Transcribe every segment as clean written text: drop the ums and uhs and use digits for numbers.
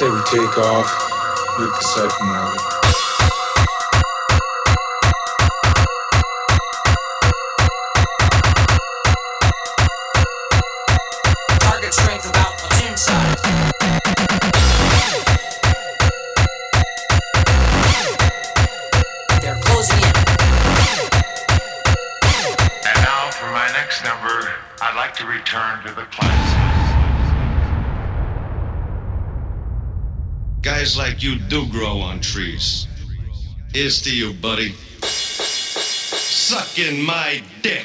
say we take off, make the second orbit. Target strength about platoon size. They're closing in. And now for my next number, I'd like to return to the classics. Guys like you do grow on trees. Here's to you, buddy. Sucking my dick.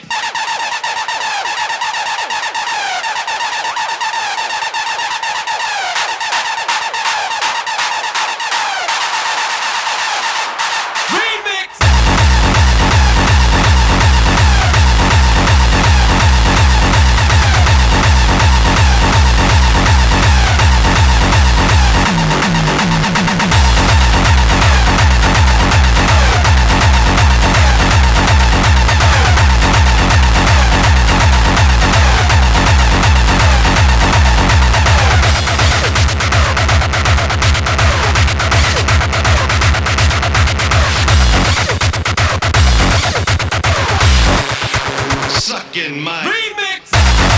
Sucking my remix.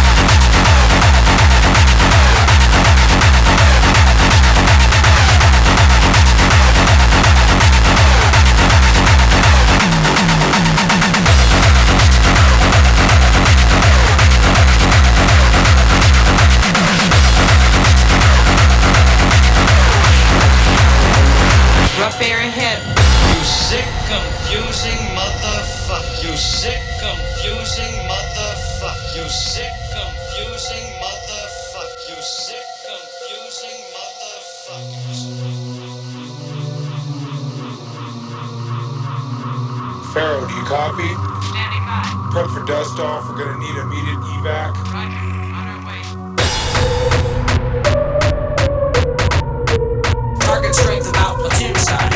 Rough air ahead. You sick, confusing motherfucker. You sick, confusing motherfucker. You sick, confusing motherfucker. You sick, confusing motherfucker. Pharaoh, do you copy? Standing by. Prep for dust off. We're gonna need immediate evac. Roger. On our way. Target strength about platoon size.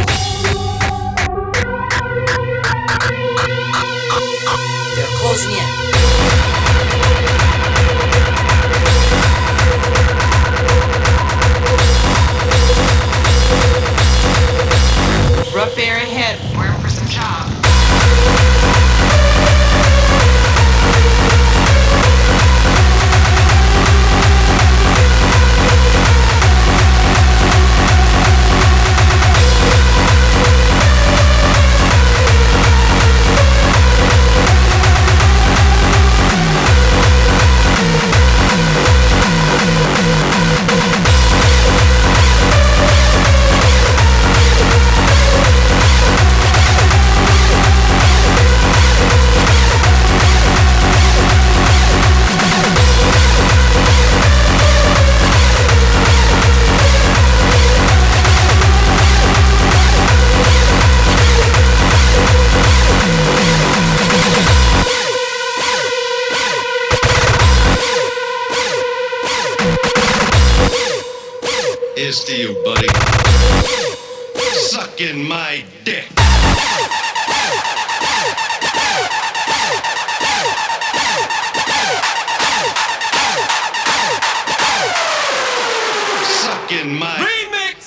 They're closing in. Rough air ahead. We're in for some job. Here's to you, buddy. Sucking my dick. Sucking my remix.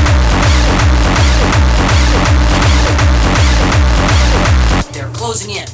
They're closing in.